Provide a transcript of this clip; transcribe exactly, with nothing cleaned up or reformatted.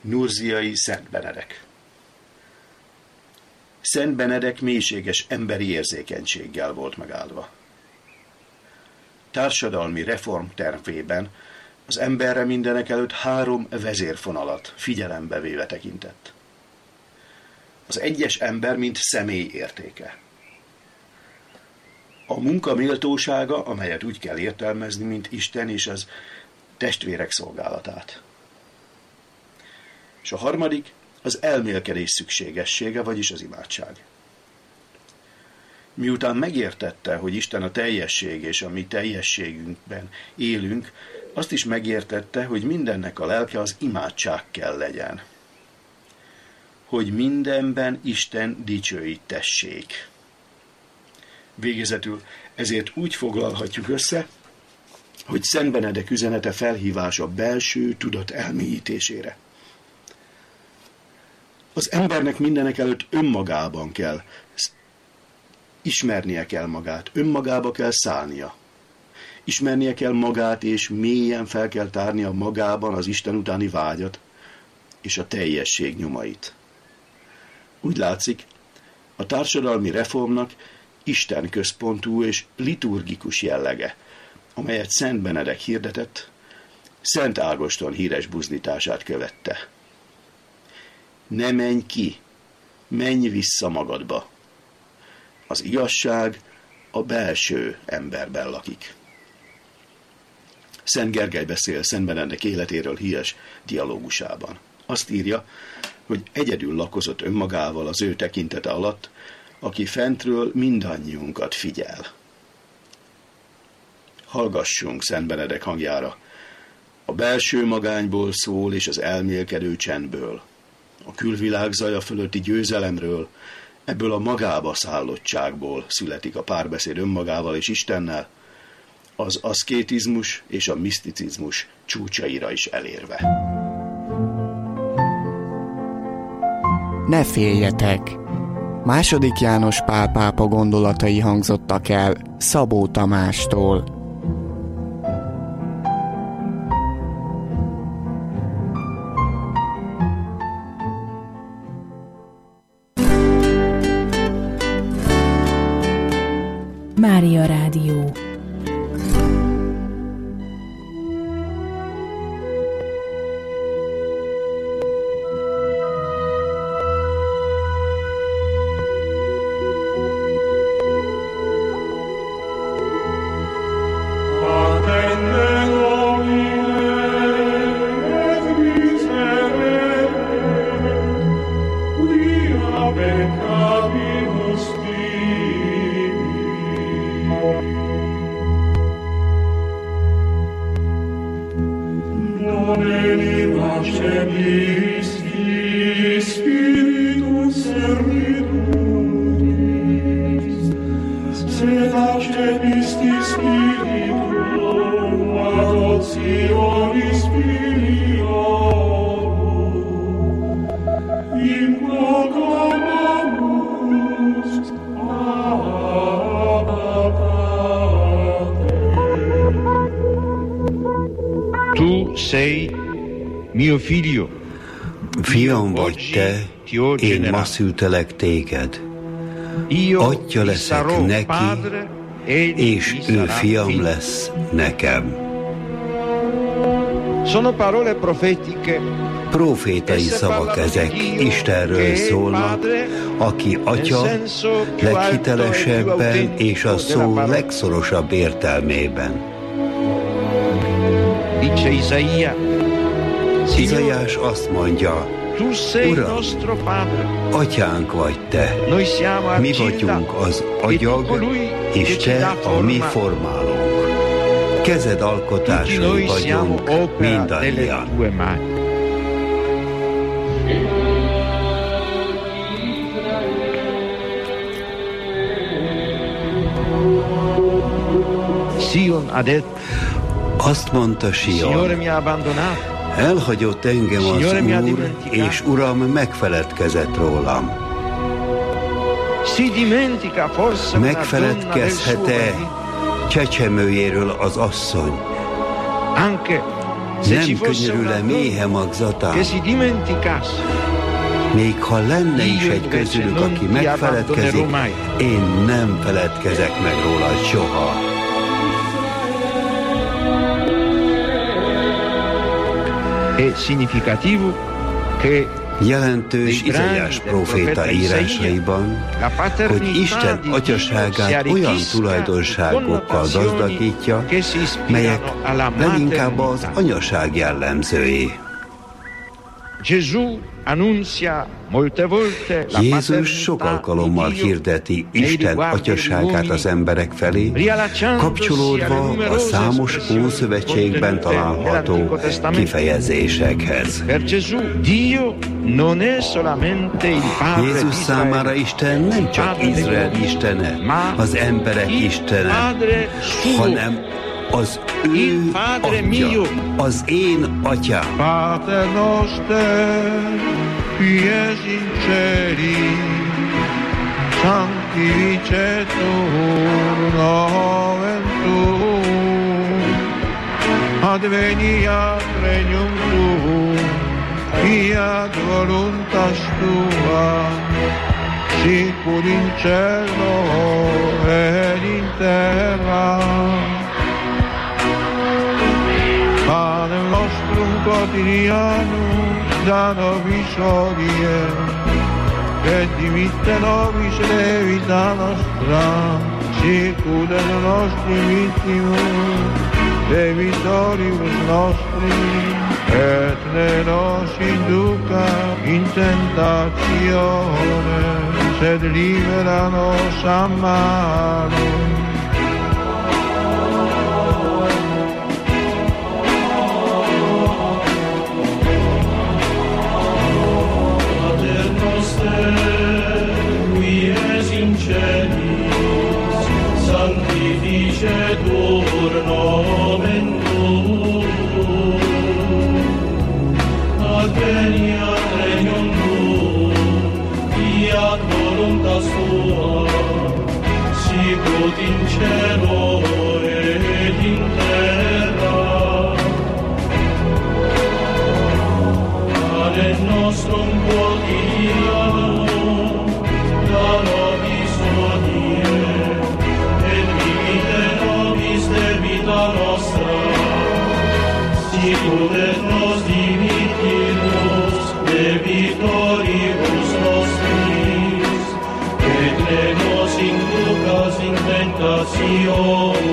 Nurziai Szent Benedek. Szent Benedek mélységes emberi érzékenységgel volt megáldva. Társadalmi reform tervében az emberre mindenekelőtt három vezérfonalat figyelembe véve tekintett. Az egyes ember, mint személy értéke. A munka méltósága, amelyet úgy kell értelmezni, mint Isten és az testvérek szolgálatát. És a harmadik, az elmélkedés szükségessége, vagyis az imádság. Miután megértette, hogy Isten a teljesség, és a mi teljességünkben élünk, azt is megértette, hogy mindennek a lelke az imádság kell legyen. Hogy mindenben Isten dicsőítessék. Végezetül ezért úgy foglalhatjuk össze, hogy Szent Benedek üzenete felhívás a belső tudat elmélyítésére. Az embernek mindenekelőtt önmagában kell, ismernie kell magát, önmagába kell szállnia. Ismernie kell magát, és mélyen fel kell tárnia magában az Isten utáni vágyat és a teljesség nyomait. Úgy látszik, a társadalmi reformnak Isten központú és liturgikus jellege, amelyet Szent Benedek hirdetett, Szent Ágoston híres buzdítását követte. Ne menj ki, menj vissza magadba. Az igazság a belső emberben lakik. Szent Gergely beszél Szent Benedek életéről híres dialógusában. Azt írja, hogy egyedül lakozott önmagával az ő tekintete alatt, aki fentről mindannyiunkat figyel. Hallgassunk Szent Benedek hangjára. A belső magányból szól, és az elmélkedő csendből. A külvilág zaja fölötti győzelemről, ebből a magába szállottságból születik a párbeszéd önmagával és Istennel, az aszkétizmus és a miszticizmus csúcsaira is elérve. Ne féljetek! Második János Pál pápa gondolatai hangzottak el Szabó Tamástól. Mária Rádió. Fiam vagy te, én ma szültelek téged. Atya leszek neki, és ő fiam lesz nekem. Profétai szavak ezek, Istenről szólnak, aki atya leghitelesebben és a szó legszorosabb értelmében. Izaiás azt mondja, Uram, atyánk vagy te, mi vagyunk az agyag, és te a mi formálónk. Kezed alkotásai vagyunk mindannyian. Azt mondta Sion, elhagyott engem az Úr, és Uram megfeledkezett rólam. Megfeledkezhet-e csecsemőjéről az asszony, Nem könyörül-e méhe magzatán? Még ha lenne is egy közülük, aki megfeledkezik, én nem feledkezek meg róla soha. Jelentős Izaiás próféta írásaiban, hogy Isten atyaságát olyan tulajdonságokkal gazdagítja, melyek leginkább az anyaság jellemzői. Jézus sok alkalommal hirdeti Isten atyaságát az emberek felé, kapcsolódva a számos Ószövetségben található kifejezésekhez. Jézus számára Isten nem csak Izrael istene, az emberek istene, hanem az ő atya, az én atyám. Pater noster, qui es in celi, sanctificetur nomen tuum, adveniat regnum tuum, fiat voluntas tua, sicur in cielo et in terra. Panem nostrum quotidianum da nobis hodie, et dimitte nobis levita nostra, sicut et nostri vittimus, debitoribus nostri, et ne nos induca in tentatione, sed libera nos a malo. Sanctificetur nomen tuum, adveniat regnum tuum, fiat voluntas tua, sicut in cielo et in terra. Panem nostrum quotidianum da nobis hodie, debita nostra, sicut et nos dimittimus debitoribus nostris, et ne nos inducas in tentationem,